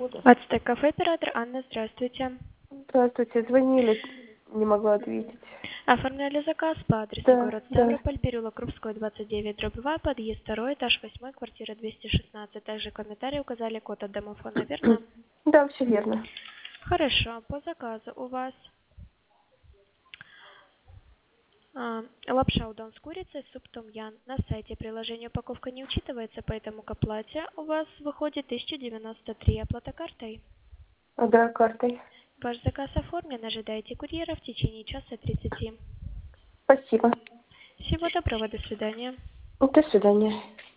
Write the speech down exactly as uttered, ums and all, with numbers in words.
буду. Ацтек кафе, оператор Анна, здравствуйте. Здравствуйте, звонили, не могла ответить. Оформляли заказ по адресу Да, город да. Ставрополь, переулок Крупского, двадцать девять, дробь два, подъезд второй, этаж восьмой, квартира двести шестнадцать. Также комментарий указали код от домофона, верно? Да, все верно. Хорошо, по заказу у вас а, лапша удон с курицей, суп том-ян. На сайте приложения упаковка не учитывается, поэтому к оплате у вас выходит тысяча девяносто три. Оплата картой. А, да, картой. Ваш заказ оформлен, ожидайте курьера в течение часа тридцати. Спасибо. Всего доброго, до свидания. До свидания.